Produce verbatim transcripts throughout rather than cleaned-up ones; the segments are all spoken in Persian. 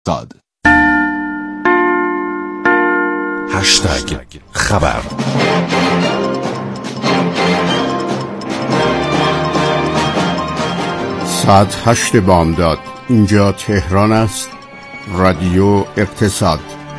داد. هشتگ خبر. ساعت هشت بامداد. اینجا تهران است. رادیو اقتصاد.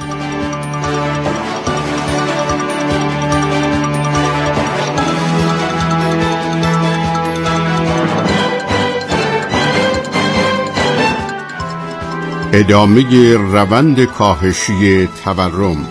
ادامه روند کاهشی تورم.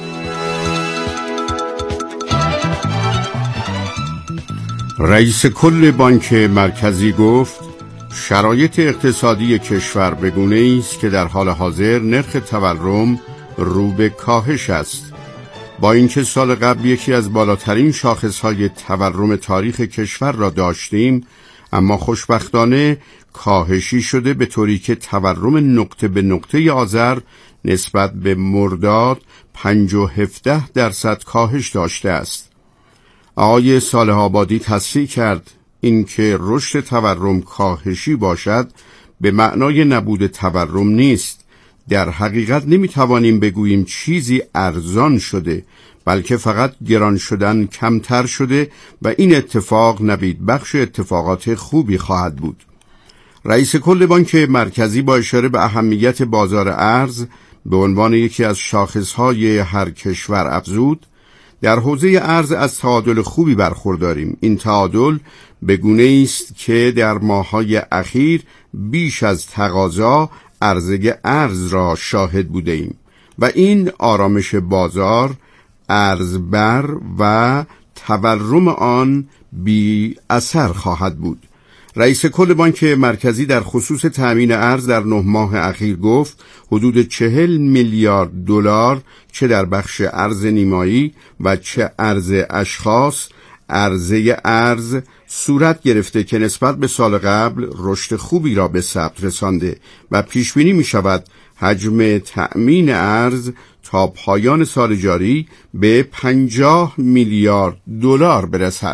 رئیس کل بانک مرکزی گفت شرایط اقتصادی کشور به گونه‌ای است که در حال حاضر نرخ تورم رو به کاهش است. با اینکه سال قبل یکی از بالاترین شاخص‌های تورم تاریخ کشور را داشتیم، اما خوشبختانه کاهشی شده به طوری که تورم نقطه به نقطه آذر نسبت به مرداد پنج و هفده درصد کاهش داشته است. آقای صالح آبادی تصریح کرد اینکه رشد تورم کاهشی باشد به معنای نبود تورم نیست. در حقیقت نمیتوانیم بگوییم چیزی ارزان شده، بلکه فقط گران شدن کمتر شده و این اتفاق نوید بخش اتفاقات خوبی خواهد بود. رئیس کل بانک مرکزی با اشاره به اهمیت بازار ارز به عنوان یکی از شاخصهای هر کشور افزود در حوزه ارز از تعادل خوبی برخورداریم. این تعادل به گونه‌ای است که در ماه‌های اخیر بیش از تقاضا عرضه ارز را شاهد بوده ایم و این آرامش بازار ارز بر و تورم آن بی اثر خواهد بود. رئیس کل بانک مرکزی در خصوص تأمین ارز در نه ماه اخیر گفت حدود چهل میلیارد دلار چه در بخش ارز نیمایی و چه ارز اشخاص عرضه ارز صورت گرفته که نسبت به سال قبل رشد خوبی را به ثبت رسانده و پیش بینی می شود حجم تأمین ارز تا پایان سال جاری به پنجاه میلیارد دلار برسد.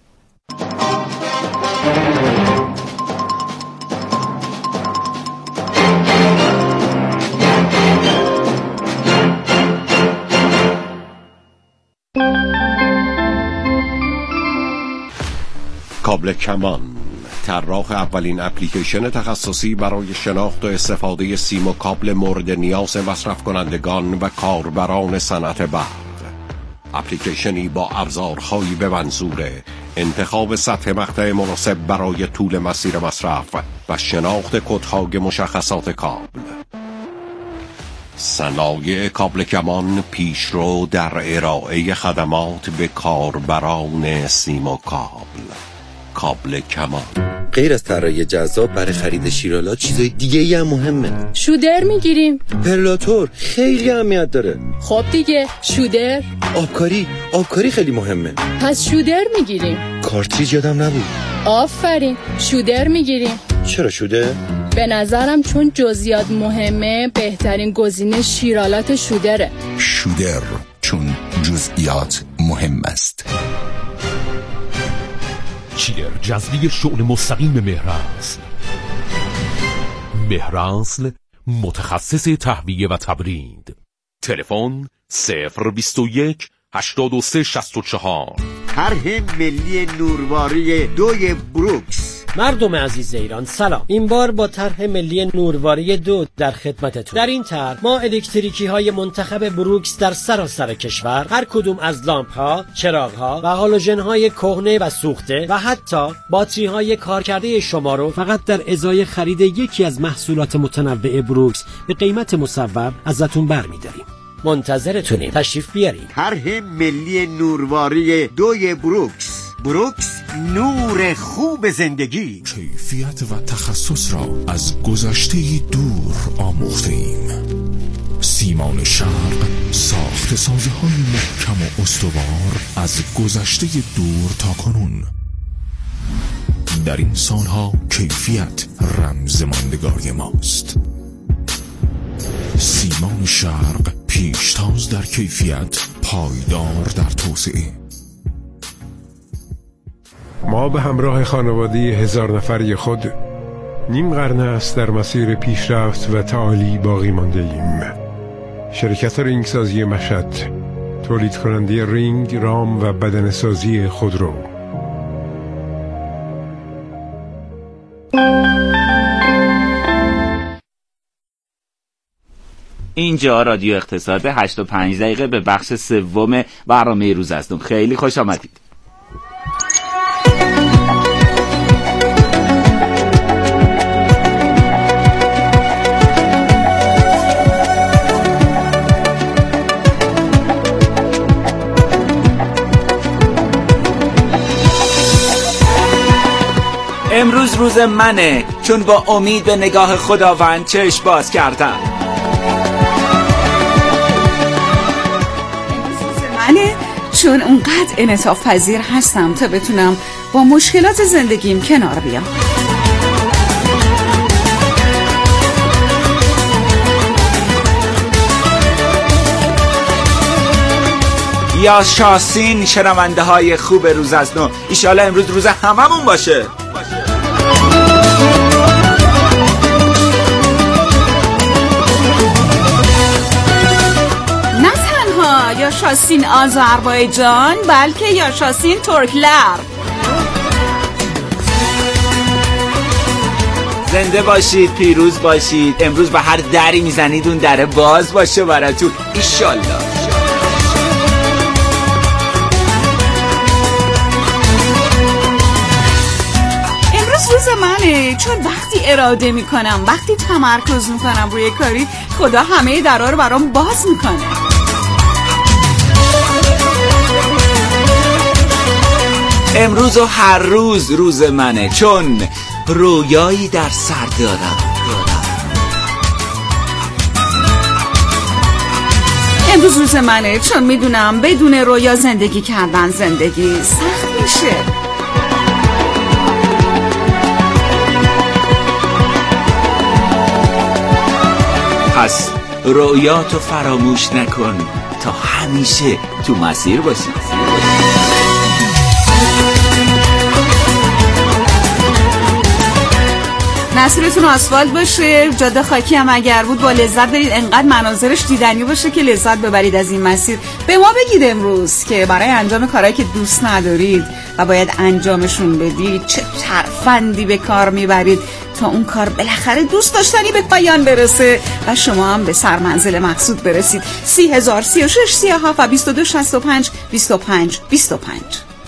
کابل کمان، طراح اولین اپلیکیشن تخصصی برای شناخت و استفاده سیم و کابل مورد نیاز مصرف کنندگان و کاربران صنعت برق. اپلیکیشنی با ابزارهایی به منظور انتخاب سطح مقطع مناسب برای طول مسیر مصرف و شناخت کدهای مشخصات کابل. صنایع کابل کمان پیشرو در ارائه خدمات به کاربران سیم و کابل. کابل کمان. غیر از طراحی جذاب برای خرید شیرالات چیزای دیگه ای هم مهمه. شودر میگیریم. پرلاتور خیلی اهمیت داره. خب دیگه شودر. آبکاری آبکاری خیلی مهمه. پس شودر میگیریم. کارتریج یادم نبود. آفرین شودر میگیریم. چرا شودر؟ به نظرم چون جزئیات مهمه بهترین گزینه شیرالات شودره. شودر چون جزئیات مهم است. چیر جذبی شغل مستقیم مهرنسل. مهرنسل متخصص تهویه و تبرید. تلفن صفر بیست و یک هشتاد و سه شصت و چهار. طرح ملی نورواری دوی بروکس. مردم عزیز ایران سلام. این بار با طرح ملی نورواری دو در خدمتتون. در این طرح ما الکتریکی های منتخب بروکس در سراسر کشور، هر کدوم از لامپ ها، چراغ ها و هالوژن های کهنه و سوخته و حتی باتری های کارکرده شما رو فقط در ازای خرید یکی از محصولات متنوع بروکس به قیمت مصوب ازتون برمی‌داریم. منتظرتونیم. تشریف بیارید. طرح ملی نورواری دوی بروکس. بروکس نور خوب زندگی. کیفیت و تخصص را از گذشته دور آموخته ایم. سیمان شرق ساخت سازه های محکم و استوار از گذشته دور تا کنون. در این سالها کیفیت رمز ماندگاری ماست. سیمان شرق پیشتاز در کیفیت، پایدار در توسعه. ما به همراه خانواده هزار نفری خود نیم قرن است در مسیر پیشرفت و تعالی باقی مانده ایم. شرکت رینگسازی مشهد، تولید کننده رینگ، رام و بدنه‌سازی خودرو. اینجا رادیو اقتصاد هشت و پنج دقیقه به بخش سوم برنامه روز هستم. خیلی خوش آمدید. امروز روز منه، چون با امید به نگاه خداوند چشم باز کردم. چون اونقدر انعطاف پذیر هستم تا بتونم با مشکلات زندگیم کنار بیام. یا شاسین شنونده های خوب روز از نو، ایشالا امروز روز هممون باشه. یا شاسین آذربایجان، بلکه یا شاسین ترکلر. زنده باشید، پیروز باشید. امروز به هر دری میزنید اون دره باز باشه براتون ایشالله. امروز روز منه، چون وقتی اراده میکنم، وقتی تمرکز میکنم روی کاری، خدا همه درها رو برام باز میکنه. امروز و هر روز روز منه، چون رویایی در سر دارم. امروز روز منه، چون میدونم بدون رویا زندگی کردن زندگی سخت میشه. پس رویاتو فراموش نکن تا همیشه تو مسیر باشی. مسیرتون آسفالت باشه، جاده خاکی هم اگر بود با لذت برید، انقدر مناظرش دیدنی باشه که لذت ببرید از این مسیر. به ما بگید امروز که برای انجام کارهایی که دوست ندارید و باید انجامشون بدید چه ترفندی به کار میبرید تا اون کار بالاخره دوست داشتنی به پایان برسه و شما هم به سرمنزل مقصود برسید. سی هزار سی و شش سی و هفت و بیست و دو شصت و پنج بیست و پنج بیست و پنج.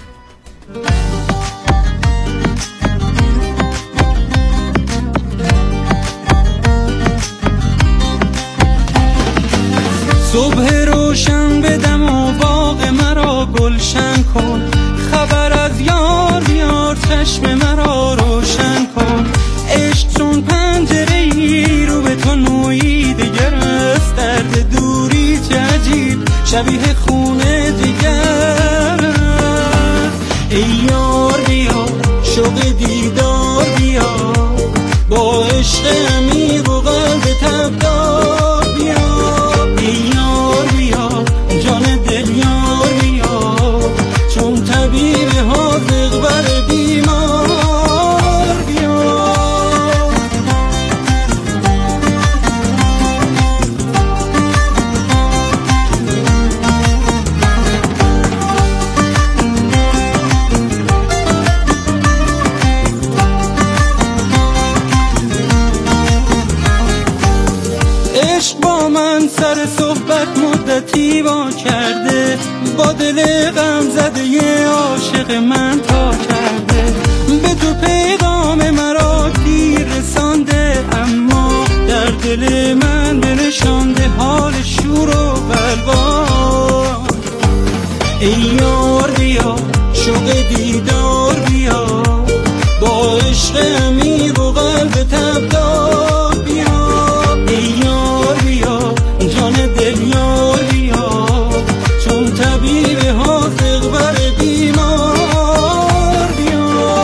صبح روشن بدم و باغ مرا گلشن کن، خبر از یار بیار چشم مرا روشن کن. عشق چون پنجره ای رو به تو نوعی دگر است، درد دوری چه عجیب شبیه خونه دگر است. ای یار بیا شوق دیدار بیا، با عشق عمیق و قلب تبدار بیا. طبیب حاضق بر بیمار بیا. عشق با من سر صحبت مدتی با کرده، با دل غم زده یه عاشق من تا کرده. به تو پیغام مرا دیر رسانده، اما در دل من بنشانده حال شور و بلوان. ای یار بیا شوق دیدار بیا، با عشق عمیق و قلب تبدار بیا. ای یار بیا جان دل یار بیا، چون طبیب حاضق بر بیمار بیا.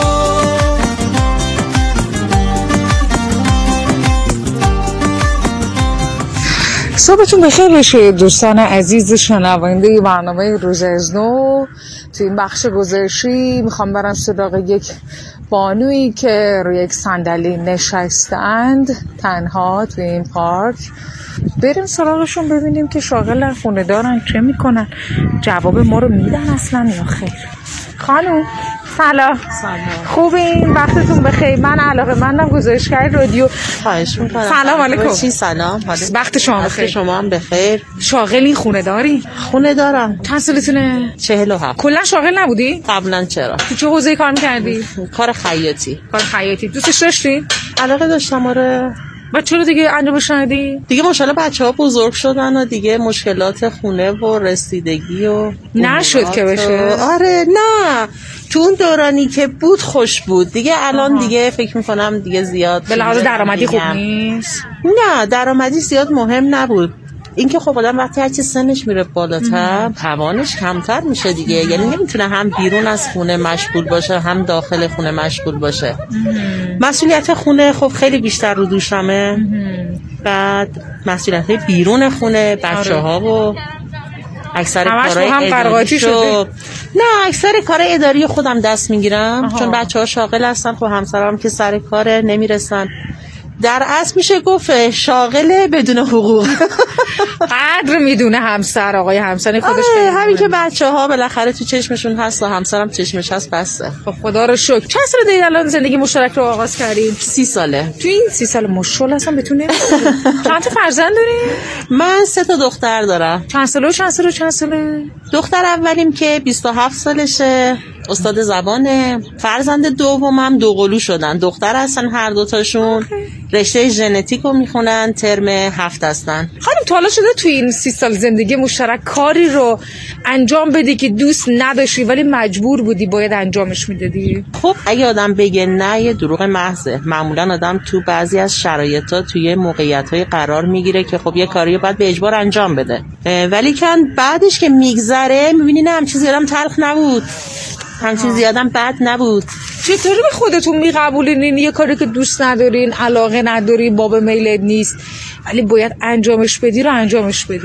صبحتون بخیر باشه دوستان عزیز شنونده برنامه روز از نو. تو این بخش گزارشی میخوام برم سراغ یک بانویی که روی یک صندلی نشستند تنها تو این پارک. بریم سراغشون ببینیم که شاغلن، خونه دارن، چه میکنن، جواب ما رو میدن اصلا یا خیر. خانم سلام. سلام. خوبین؟ وقتتون بخیر. من علاقه مندم گزارشگر رادیو. خواهش میکنم. سلام علیکم. سلام. وقت شما بخیر. وقت شما هم بخیر. شاغلین؟ خونه داری؟ خونه دارم. چند سالتونه؟ چهل و هفت. کلا شاغل نبودی؟ قبلا چرا؟ تو چه حوزه‌ای کار می‌کردی؟ کار خیاطی. کار خیاطی. دوستش داشتی؟ علاقه داشتم. آره. بعد چرا دیگه انجامش ندی؟ دیگه ماشاءالله بچه‌ها بزرگ شدن و دیگه مشکلات خونه و رسیدگی و نشد که بشه. آره نه، تو اون دورانی که بود خوش بود دیگه. الان آها. دیگه فکر میکنم دیگه زیاد به لحاظ درآمدی خوب نیست. نه درآمدی زیاد مهم نبود. اینکه خب آدم وقتی هرچی سنش میره بالاتر توانش کمتر میشه دیگه. یعنی نمیتونه هم بیرون از خونه مشغول باشه هم داخل خونه مشغول باشه. مسئولیت خونه خب خیلی بیشتر رو دوشمه. بعد مسئولیت بیرون خونه بچه ها و اکثر کارهای اداری شو نه اکثر کارهای اداری خودم دست میگیرم چون بچه ها شاغل هستن. خب همسرم که سر کاره نمیرسن. در اصل میشه گفت شاغله بدون حقوق. قدر میدونه همسر. آقای همسر خودش خیلی همین که بچه ها بالاخره تو چشمشون هست و همسرم چشمش هست بسه. خب خدا رو شکر. چند سال دیگه الان زندگی مشترک رو آغاز کردیم؟ سی ساله. تو این سی سال مشغول هستم بتونه. چند تا فرزند داری؟ من سه تا دختر دارم. چند ساله و چند ساله و چند ساله؟ دختر اولیم که بیست و هفت سالشه، استاد زبانه. فرزند دومم دوقلو شدن، دختر هستن هر دوتاشون. رشته ژنتیک رو میخونن، ترم هفت هستن. خانم تا حالا شده تو این سی سال زندگی مشترک کاری رو انجام بدی که دوست نداشتی ولی مجبور بودی باید انجامش میدادی؟ خب اگه آدم بگه نه یه دروغ محضه. معمولا آدم تو بعضی از شرایطا توی موقعیت‌های قرار میگیره که خب یه کاری باید به اجبار انجام بده، ولی کن بعدش که میگذره میبینی نه همچین زیادم تلخ نبود، همچین زیادم بد نبود. چطوری به خودتون میقبولین یه کاری که دوست ندارین، علاقه ندارین، باب میلت نیست ولی باید انجامش بدی رو انجامش بدی؟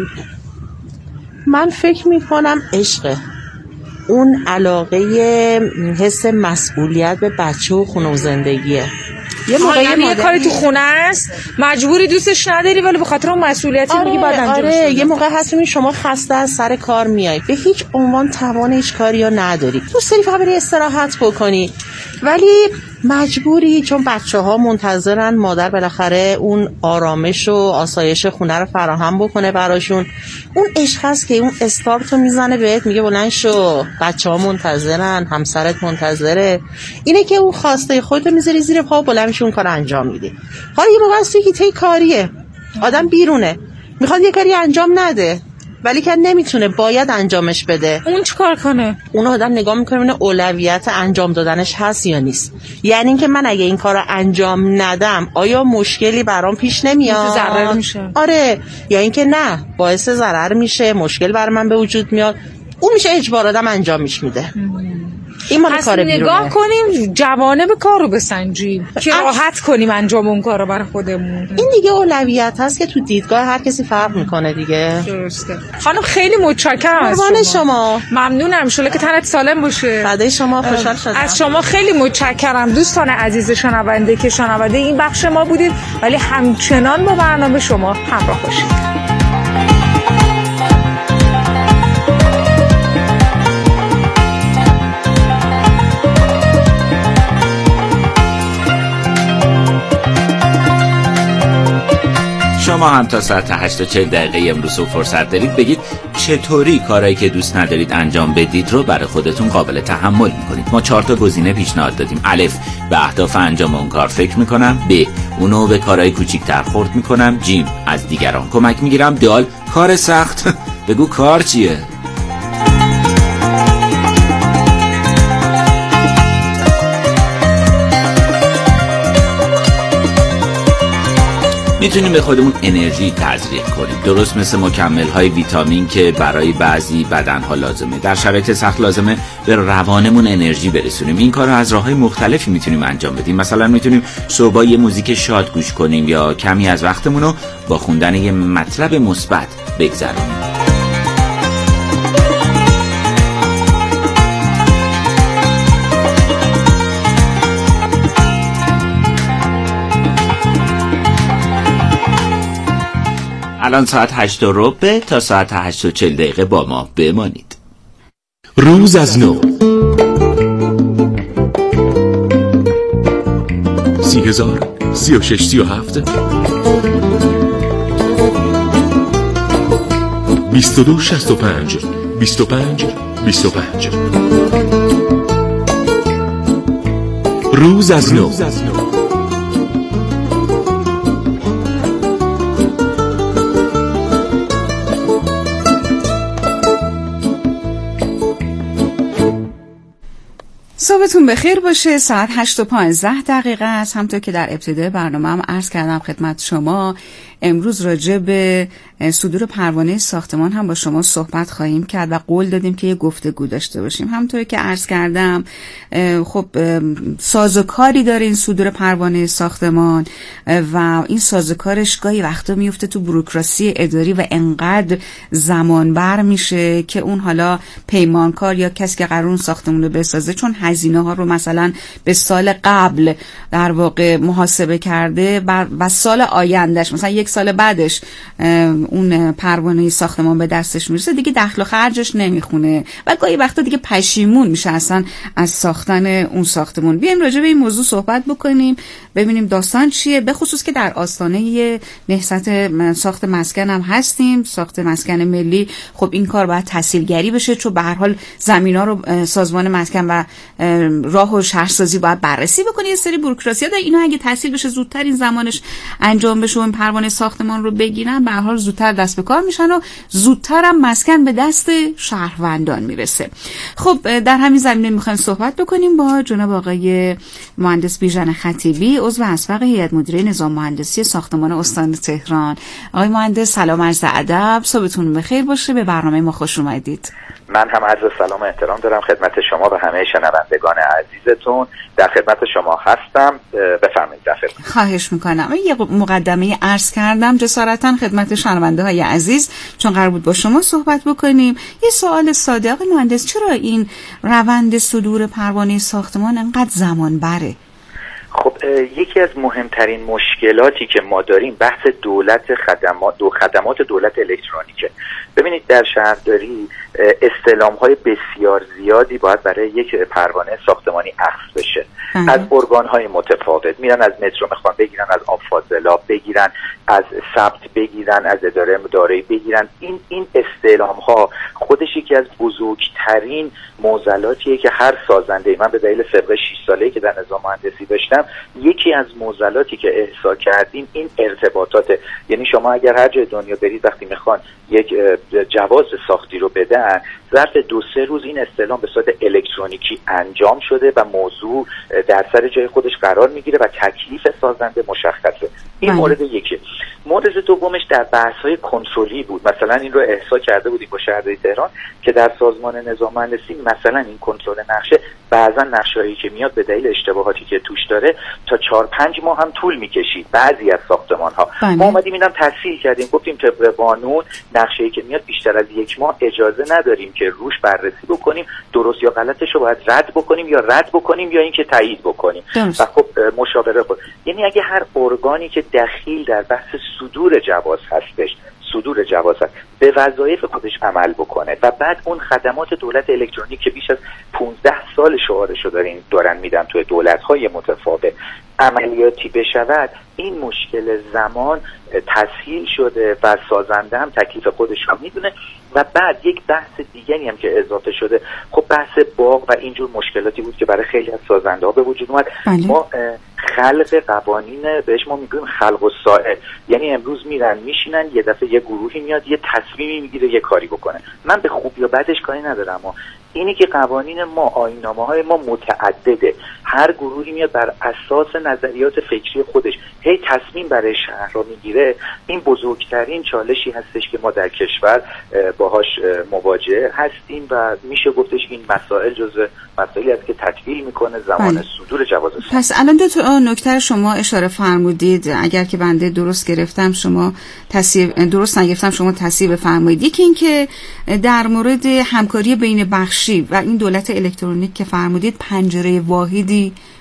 من فکر میکنم عشقه، اون علاقه، حس مسئولیت به بچه و خونه و زندگیه. یه موقعی یه کاری تو خونه است مجبوری دوستش نداری ولی به خاطر اون مسئولیتی آره، میگی بعد انجامش آره. بدی. یه موقع هست میبینی شما خسته از سر کار میای، به هیچ عنوان توان هیچ کاری رو نداری، دوست داری فقط بری استراحت بکنی ولی مجبوری چون بچه ها منتظرن مادر بالاخره اون آرامش و آسایش خونه رو فراهم بکنه براشون. اون عشق هست که اون استارت رو میزنه بهت، میگه بلند شو، بچه ها منتظرن، همسرت منتظره. اینه که اون خواسته خودت میذاری زیر پا و بلند میشی اون کار انجام میدی. حالا یه موقع هستی که تی کاریه، آدم بیرونه میخواد یه کاری انجام نده ولی که نمیتونه، باید انجامش بده. اون چیکار کنه؟ اون آدم نگاه میکنه ببینه اولویت انجام دادنش هست یا نیست. یعنی اینکه من اگه این کارو انجام ندم آیا مشکلی برام پیش نمیاد؟ ضرر میشه. آره، یا اینکه نه باعث ضرر میشه، مشکل بر من به وجود میاد. اون میشه اجبار آدم انجامش میده. این مال کار بیرونه. نگاه کنیم جوانب کار رو بسنجیم که راحت کنیم انجام اون کار رو برای خودمون. این دیگه اولویت هست که تو دیدگاه هر کسی فرق میکنه دیگه. درسته. خانم خیلی متشکرم از شما. شما ممنونم، ان شاءالله که تنت سالم باشه. فدای شما، خوشحال شدم. از شما خیلی متشکرم دوستان عزیز شنونده که شنونده این بخش ما بودید ولی همچنان با برنامه شما همراه باشید. شما هم تا ساعت هشت و چهل دقیقه امروز فرصت دارید بگید چطوری کارهایی که دوست ندارید انجام بدید رو برای خودتون قابل تحمل میکنید. ما چهار تا گزینه پیشنهاد دادیم. الف، به اهداف انجام اون کار فکر میکنم. ب، اونو به کارهای کوچیک‌تر خرد میکنم. جیم، از دیگران کمک میگیرم. دال، کار سخت. بگو کار چیه؟ میتونیم به خودمون انرژی تزریق کنیم، درست مثل مکمل های ویتامین که برای بعضی بدن ها لازمه. در شرایط سخت لازمه به روانمون انرژی برسونیم. این کار رو از راههای مختلفی میتونیم انجام بدیم. مثلا میتونیم صبح یه موزیک شاد گوش کنیم یا کمی از وقتمون رو با خوندن یه مطلب مثبت بگذرونیم. الان ساعت هشت و ربع، تا ساعت هشت و چل دقیقه با ما بمانید. روز از نو سی هزار سی و شش سی و هفت بیست و دو شست و پنج بیست و پنج بیست و پنج. روز از نو. صبحتون بخیر باشه. ساعت هشت و پانزده دقیقه است. همطور که در ابتدای برنامه هم عرض کردم خدمت شما، امروز راجع به صدور پروانه ساختمان هم با شما صحبت خواهیم کرد و قول دادیم که یه گفتگو داشته باشیم. همطور که عرض کردم خب سازوکاری داره این صدور پروانه ساختمان و این سازوکارش گاهی وقتا میفته تو بوروکراسی اداری و انقدر زمان بر میشه که اون حالا پیمانکار یا کسی که قرار اون ساختمون رو بسازه، چون هزینه ها رو مثلا به سال قبل در واقع محاسبه کرده و سال آیندهش مثلا یک سال بعدش اون پروانه ساختمان به دستش میرسه، دیگه دخل و خرجش نمیخونه و گاهی وقتا دیگه پشیمون میشه اصلا از ساختن اون ساختمون. بیایم راجع به این موضوع صحبت بکنیم، ببینیم داستان چیه، به خصوص که در آستانه نهضت ساخت مسکن هم هستیم، ساخت مسکن ملی. خب این کار باید تسهیلگری بشه، چون به هر حال زمینا رو سازمان مسکن و راه و شهرسازی باید بررسی بکنه، یه سری بوروکراسی‌ها داره. اینا اگه تسهیل بشه، زودتر این زمانش انجام بشه و این پروانه ساختمان رو بگیرن، به هر حال زودتر دست به کار میشن و زودتر هم مسکن به دست شهروندان میرسه. خب در همین زمینه میخوایم صحبت بکنیم با جناب آقای مهندس بیژن خطیبی، عضو اسبق هیئت مدیره نظام مهندسی ساختمان استان تهران. آقای مهندس سلام عرض ادب، صبحتون بخیر باشه، به برنامه ما خوش اومدید. من هم عرض سلام و احترام دارم خدمت شما و همه شنوندگان عزیزتون. در خدمت شما هستم، بفرمایید. دفعه خواهش میکنم. یه مقدمه عرض کردم جسارتا خدمت شنونده های عزیز، چون قرار بود با شما صحبت بکنیم. یه سوال ساده، آقای مهندس، چرا این روند صدور پروانه ساختمان انقدر زمان بره؟ خب یکی از مهمترین مشکلاتی که ما داریم بحث دولت خدمات دو خدمات دولت الکترونیکه. ببینید در شهرداری استلام‌های بسیار زیادی باید برای یک پروانه ساختمانی اخذ بشه اه. از ارگان‌های متفاوت. میرن از مترو میخوان بگیرن، از آب فاضلاب بگیرن، از ثبت بگیرن، از اداره دارایی بگیرن. این این استلام‌ها خودش یکی از بزرگترین معضلاتیه که هر سازنده، من به دلیل سابقه شش ساله‌ای که در نظام مهندسی داشتم، یکی از معضلاتی که احسا کردیم این ارتباطات. یعنی شما اگر هر جای دنیا برید وقتی میخوان یک جواز ساختی رو بدن، ظرف دو سه روز این استلام به صورت الکترونیکی انجام شده و موضوع در سر جای خودش قرار میگیره و تکلیف سازنده مشخصه. این مای. مورد یکی. مورد دومش در بحث‌های کنترلی بود. مثلا این رو احسا کرده بودیم با شهرداری تهران که در سازمان نظام مهندسی مثلا این کنترل نقشه بعضا نقشه‌ای که میاد به دلیل اشتباهاتی که توش داره تا چهار پنج ماه هم طول میکشید بعضی از ساختمان‌ها. ما اومدیم اینم تسهیل کردیم، گفتیم طبق قانون نقشه‌ای که میاد بیشتر از یک ماه اجازه نداریم که روش بررسی بکنیم، درست یا غلطش رو باید رد بکنیم یا رد بکنیم یا اینکه تایید بکنیم. دمست. و خب مشاوره خود. یعنی اگه هر ارگانی که دخیل در بحث صدور جواز هستش، صدور جواز هست، به وظایف خودش عمل بکنه و بعد اون خدمات دولت الکترونیک که بیش از پانزده سال شعارشو دارین دارن میدن توی دولت‌های متفاوت عملیاتی بشود، این مشکل زمان تسهیل شده و سازنده هم تکلیف خودش رو میدونه. و بعد یک بحث دیگری هم که اضافه شده، خب بحث باغ و اینجور مشکلاتی بود که برای خیلی از سازنده ها به وجود اومد. بله. ما خلق قوانین بهش ما میگیم خلق و ساعد، یعنی امروز میرن میشینن یه دفعه یه گروهی میاد یه تصمیمی میگیره یه کاری بکنه. من به خوب یا بدش کاری ندارم، اما اینی که قوانین ما، آیین‌نامه‌های ما متعدده، هر گروهی میاد بر اساس نظریات فکری خودش هی تصمیم برای شهر رو میگیره. این بزرگترین چالشی هستش که ما در کشور باهاش مواجه هستیم و میشه گفتش این مسائل جزو مسائلی است که تطویل میکنه زمان بله. صدور جواز ساخت. پس الان دو تا نکته شما اشاره فرمودید، اگر که بنده درست گرفتم شما تصحیح درست نگرفتم شما تصحیح بفرمایید. یکی این که در مورد همکاری بین بخشی و این دولت الکترونیک که فرمودید پنجره واحدی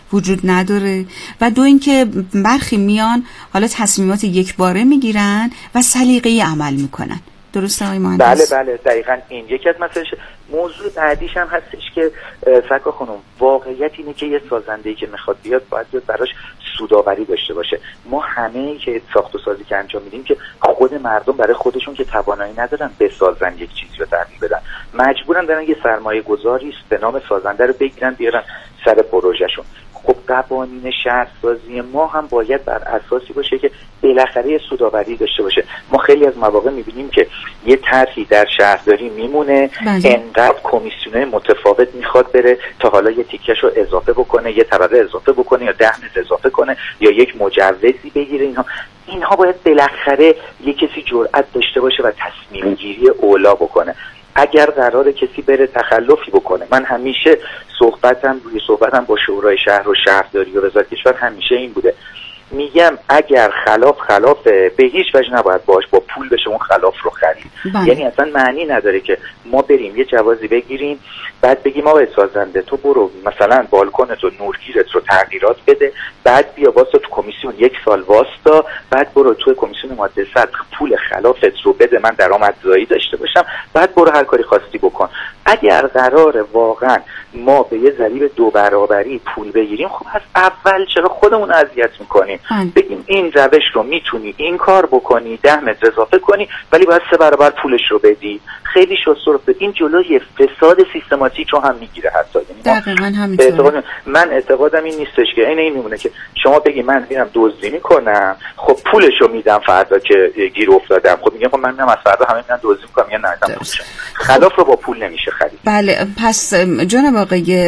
وجود نداره و دو اینکه برخی میان حالا تصمیمات یک باره میگیرن و سلیقه‌ای عمل میکنن. درسته آقای مهندس؟ بله بله دقیقاً این یکی از مسائل. موضوع بعدیش هم هستش که فکر خانم واقعیت اینه که یه سازنده‌ای که میخواد بیاد باید براش سودآوری داشته باشه. ما همه که ساخت و سازی که انجام میدیم که خود مردم برای خودشون که توانایی ندارن بسازن یک چیزی رو تغییر بدن، مجبورن دارن یه سرمایه گذاری به نام سازنده رو بگیرن بیارن سر پروژهشون. خب قوانین شهرسازی ما هم باید بر اساسی باشه که بالاخره سودآوری داشته باشه. ما خیلی از مواقع میبینیم که یه طرحی در شهرداری میمونه، انقدر کمیسیونای متفاوت میخواد بره تا حالا یه تیکش رو اضافه بکنه، یه طبقه اضافه بکنه یا ده متر اضافه کنه یا یک مجوزی بگیره. اینها اینها باید بالاخره یه کسی جرأت داشته باشه و تصمیم گیری اولا بکنه. اگر قراره کسی بره تخلفی بکنه، من همیشه صحبتم روی صحبتم با شورای شهر و شهرداری و وزارت کشور همیشه این بوده، میگم اگر خلاف خلافه به هیچ وجه نباید باش با پول بشه اون خلاف رو خرید. بله. یعنی اصلا معنی نداره که ما بریم یه جوازی بگیریم بعد بگیم آقا سازنده تو برو مثلا بالکنت و نورگیرت رو تغییرات بده، بعد بیا واسه تو کمیسیون یک سال واسطا، بعد برو تو کمیسیون ماده صد پول خلافت رو بده من درآمدزایی داشته باشم، بعد برو هر کاری خواستی بکن. اگر قراره واقعا ما به یه ضریب دو برابری پول بگیریم، خب از اول چرا خودمون اذیت میکنیم؟ بگیم این روش رو میتونی این کار بکنی، ده متر اضافه کنی ولی باید سه برابر پولش رو بدی. خیلی شسترفته. این جلوی فساد سیستماتیک رو هم میگیره حتی. دقیقاً همینطوره. اعتقاد من اعتقادم این نیستش که این این میمونه که شما بگی من میرم دزدی میکنم، خب پولش رو میدم فردا که گیر افتادم. خب میگم خب من میرم از فردا همه میرن دزدی میکنم یا نه پولش. خلاف رو با پول نمیشه خرید. بله پس جناب آقای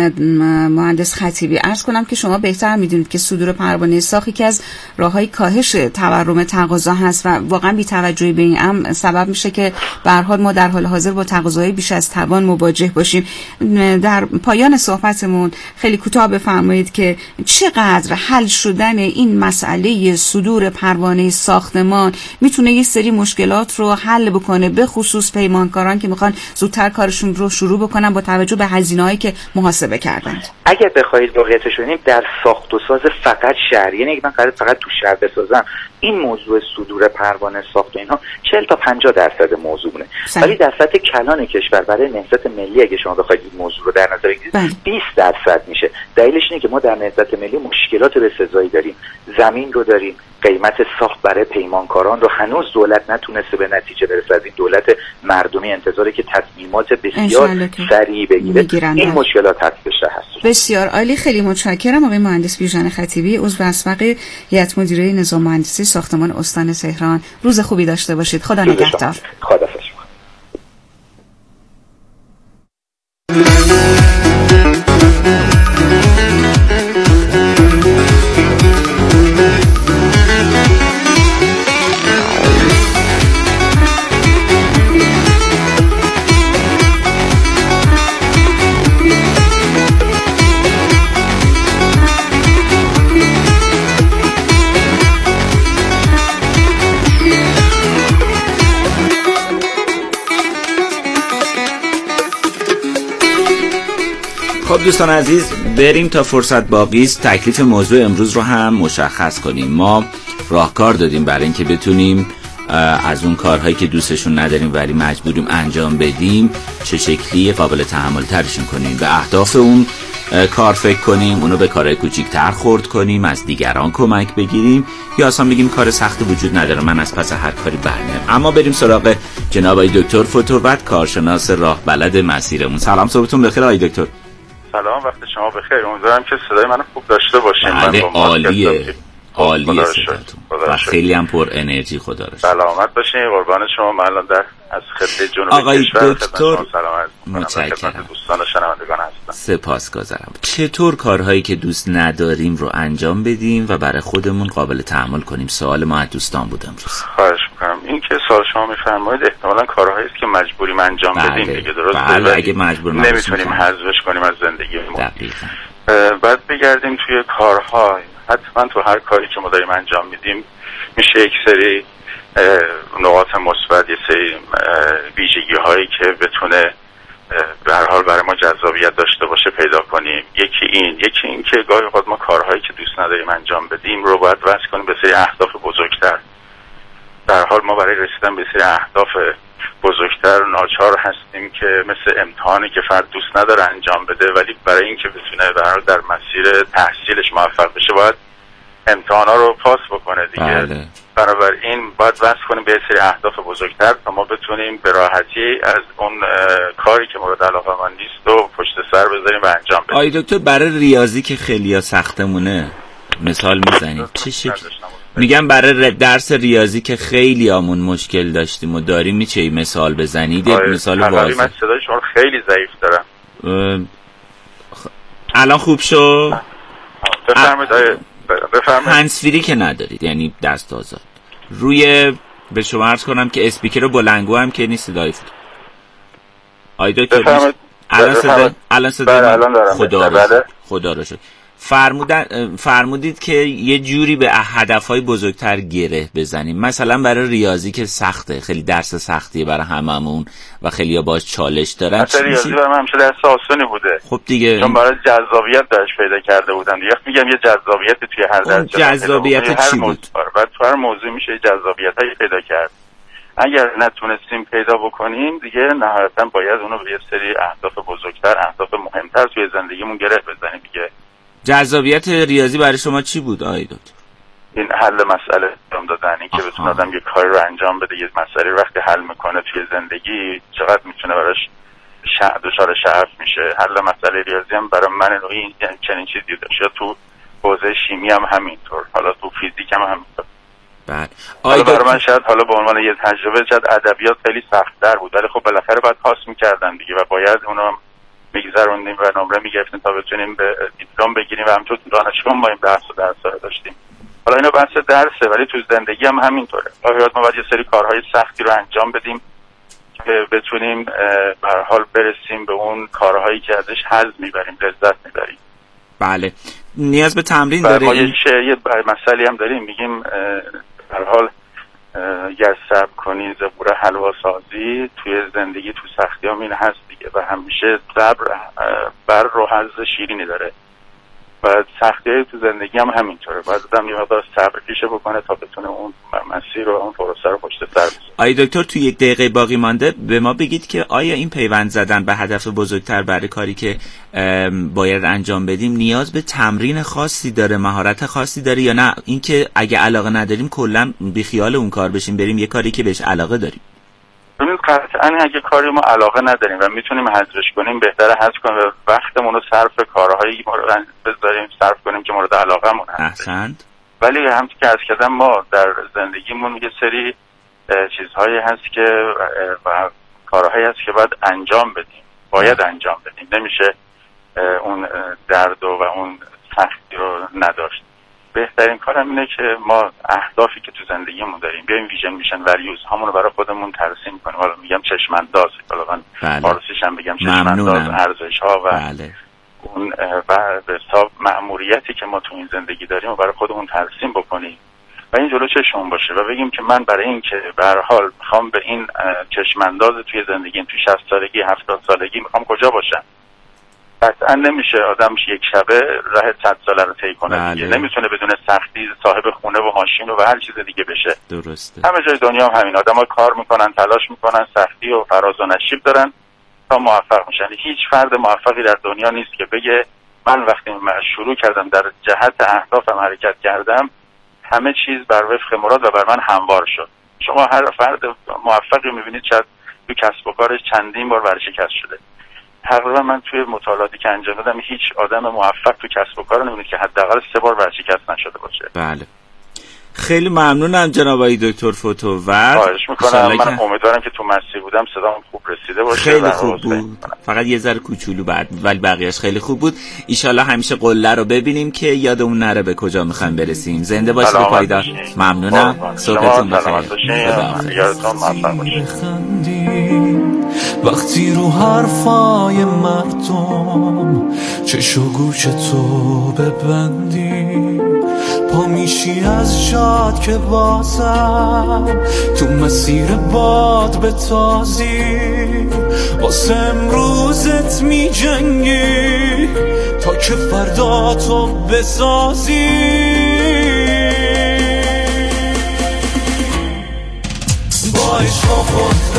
مهندس خطیبی عرض کنم که شما بهتر میدونید که صدور پروانه ساخت یکی از راههای کاهش تورم تقاضا هست و واقعا بی‌توجهی به این امر سبب میشه که به هر حال ما در حال حاضر با تقاضاهای بیش از توان مواجه باشیم. در پایان صحبتمون خیلی کوتاه بفرمایید که چقدر حل شدن این مسئله صدور پروانه ساختمان میتونه یه سری مشکلات رو حل بکنه، به خصوص پیمانکاران که میخوان زودتر کارشون رو شروع بکنن با توجه به هزینه‌هایی که محاسبه کردند. اگر بخواید واقعیتش ببینیم در ساخت و ساز فقط شهر، یعنی من قرار فقط تو شهر بسازم، این موضوع صدور پروانه ساخت و اینها چهل تا پنجاه درصد موضوع بونه. ولی در سطح کلان کشور برای نهضت ملی اگه شما بخواید این موضوع رو در نظر بگیرید بیست درصد میشه. دلیلش اینه که ما در نهضت ملی مشکلات بسزایی داریم، زمین رو داریم، قیمت ساخت برای پیمانکاران رو هنوز دولت نتونسته به نتیجه برسه. از این دولت مردمی انتظاره که تصمیمات بسیار سریع بگیره. این مشکلات هست بشه هست. بسیار عالی، خیلی متشکرم آقای مهندس بیژن خطیبی، عضو اسبق هیئت مدیره نظام مهندسی ساختمان استان تهران. روز خوبی داشته باشید. خدا نگهدار. خدا خب دوستان عزیز، بریم تا فرصت باقی است تکلیف موضوع امروز رو هم مشخص کنیم. ما راهکار دادیم برای اینکه بتونیم از اون کارهایی که دوستشون نداریم ولی مجبوریم انجام بدیم چه شکلی قابل تحمل ترشون کنیم، به اهداف اون کار فکر کنیم، اونو به کارهای کوچیک‌تر خرد کنیم، از دیگران کمک بگیریم، یا اصلا بگیم کار سخت وجود نداره من از پس هر کاری برمیام. اما بریم سراغ جناب آقای دکتر فتووت، کارشناس راه بلد مسیرمون. سلام، صبحتون بخیر آقای دکتر. سلام، وقت شما بخیر. امیدوارم که صدای منو خوب داشته باشین. بله عالیه، عالیه صداتون و خیلی هم پر انرژی. خدا رو سلامت باشین، قربان شما. من الان در از خط جنوب آقای کشور دکتر متشکرم. دوستان و شنوندگان هستم. سپاسگزارم. چطور کارهایی که دوست نداریم رو انجام بدیم و برای خودمون قابل تحمل کنیم؟ سوال ما از دوستان بود امروز. خواهش می‌کنم. این که سوال شما می‌فرمایید احتمالاً کارهایی است که مجبوریم انجام بله. بدیم دیگه، درسته؟ بله، اگه مجبور نمیتونیم حذفش کنیم از زندگیمون. دقیقاً. بعد بگردیم توی کارها، حتما تو هر کاری که ما داریم انجام میدیم میشه یک سری نقاط مثبت، یه سری ویژگی هایی که بتونه به هر حال برای ما جذابیت داشته باشه پیدا کنیم. یکی این، یکی این که گاهی اوقات ما کارهایی که دوست نداریم انجام بدیم رو باید وصل کنیم به سری اهداف بزرگتر. در حال ما برای رسیدن به سری اهداف بزرگتر ناچار هستیم که مثل امتحانی که فرد دوست نداره انجام بده، ولی برای اینکه بتونه در در مسیر تحصیلش موفق بشه باید امتحانا رو پاس بکنه دیگه. بله. بنابراین باید وصل کنیم به سری اهداف بزرگتر تا ما بتونیم به راحتی از اون کاری که مورد علاقه من نیست و پشت سر بذاریم و انجام بدیم. آی دکتر برای ریاضی که خیلی سختمونه مثال میزنید چه شکل؟ میگم برای درس ریاضی که خیلی آمون مشکل داشتیم و داریم، میشه مثال بزنید؟ یک مثال واضح. من صدای شما خیلی ضعیف دارم. خ... الان خوب شد؟ بفرمایید. بفرمایید. هندزفری که ندارید، یعنی دست آزاد. روی به شما عرض کنم که اسپیکر بلندگو هم که نیست صدای فوت. آی دکتر الان صدا الان صدا خدا رو شد. خدا رو شد. فرمودن فرمودید که یه جوری به هدفهای بزرگتر گره بزنیم، مثلا برای ریاضی که سخته، خیلی درس سختیه برای هممون و خیلی‌ها باهاش چالش دارن. مثلا ریاضی برای من همیشه درس آسونی بوده. خب دیگه چون برای جذابیت داشت پیدا کرده بودم دیگه. میگم یه جذابیت توی هر درس. جذابیت چی بود؟ بعد تو هر موضوع میشه جذابیتایی پیدا کرد. اگر نتونستیم پیدا بکنیم دیگه نهایتاً باید اونو به یه سری اهداف بزرگتر، اهداف مهمتر توی زندگیمون گره بزنیم دیگه. جذابیت ریاضی برای شما چی بود آقای دکتر؟ این حل مسئله انجام دادن، این که بتونه آدم یه کاری رو انجام بده، یه مسئله رو وقتی حل میکنه توی زندگی چقدر میتونه براش شع... دچار شعف میشه. حل مسئله ریاضی هم برای من نوعی چنین چیزی داشت. تو حوزه شیمی هم همینطور، حالا تو فیزیک هم همینطور. بعد حالا برای من شاید حالا به عنوان یه تجربه شاید ادبیات خیلی سخت‌تر بود، ولی خب بالاخره باید پاس میکردن دیگه و باید اونم میگذروندیم و نمره میگرفتیم تا بتونیم به دیپلم بگیریم و همچون دانشگاه ما این بحث و درس داشتیم. حالا اینا بحث درسه، ولی تو زندگی هم همینطوره. آیا ما باید یه سری کارهای سختی رو انجام بدیم که بتونیم به هر حال برسیم به اون کارهایی که ازش حظ میبریم، لذت میبریم. بله. نیاز به تمرین داریم. ما این... یه مسئله هم داریم، میگیم به هر حال اگر صبر کنی زبور حلوا سازی، توی زندگی تو سختی هم این هست دیگه و همیشه صبر بر رو حظ شیرینی داره و سختی های تو زندگی هم همینطوره. باید آدم یه مقدار صبر پیشه بکنه تا بتونه اون مسیر و اون پروسه رو پشت سر بذاره. آی دکتر تو یک دقیقه باقی مانده به ما بگید که آیا این پیوند زدن به هدف بزرگتر برای کاری که باید انجام بدیم نیاز به تمرین خاصی داره، مهارت خاصی داره، یا نه اینکه اگه علاقه نداریم کلا بیخیال اون کار بشیم بریم یه کاری که بهش علاقه داریم؟ ببینید قطعاً اگه کاری ما علاقه نداریم و میتونیم حذفش کنیم بهتره حذف کنیم و وقتمون رو صرف کارهایی بذاریم صرف کنیم که مورد علاقه‌مون هست. احسنت. ولی همونطور که عرض کردم ما در زندگیمون یه سری چیزهایی هست که و کارهایی هست که باید انجام بدیم، باید انجام بدیم، نمیشه اون درد و اون سختی رو نداشت. بهترین کارم اینه که ما اهدافی که تو زندگیمون داریم بیایم ویژن میشن ولیوز همون رو برای خودمون ترسیم کنیم. حالا میگم چشمانداز، حالا من فارسیش هم بگم چشمانداز ارزش ها و بله. اون و به حساب مأموریتی که ما تو این زندگی داریم و برای خودمون ترسیم بکنیم و این جلو چشمون باشه و بگیم که من برای این که به هر حال میخوام به این چشمانداز توی زندگیم توی شصت سالگی هفتاد سالگی میخوام کجا باشم. قطعا نمیشه آدم یک شبه راه صد ساله رو طی کنه. بله. دیگه نمیتونه بدون سختی صاحب خونه و ماشین و هر چیز دیگه بشه. درسته. همه جای دنیا هم همین، آدم‌ها کار میکنن، تلاش میکنن، سختی و فراز و نشیب دارن تا موفق میشن. هیچ فرد موفقی در دنیا نیست که بگه من وقتی من شروع کردم در جهت اهدافم حرکت کردم همه چیز بر وفق مراد و بر من هموار شد. شما هر فرد موفقی میبینید شاید تو کسب و کارش چندین بار ورشکست شده. تقریبا من توی مطالعاتی که انجام دادم هیچ آدم موفق تو کسب و کار نمی‌بینید که حداقل سه بار ورشکست نشده باشه. بله. خیلی ممنونم جناب آقای دکتر فتوور. خواهش می‌کنم. من امیدوارم که تو مسیر بودم صدام خوب رسیده باشه. خیلی خوب بود. فقط یه ذره کوچولو بعد ولی بقیه‌اش خیلی خوب بود. ان شاءالله همیشه قله رو ببینیم که یادمون نره به کجا می‌خوایم برسیم. زنده باشید و پایدار. ممنونم. صبحتون بخیر. یادتون موفق باشید. وقتی رو حرفای مردم چشو گوش تو ببندی پا میشی از جاد که بازم تو مسیر باد به تازی واسه امروزت می جنگی تا که فردا تو بسازی با عشق و خود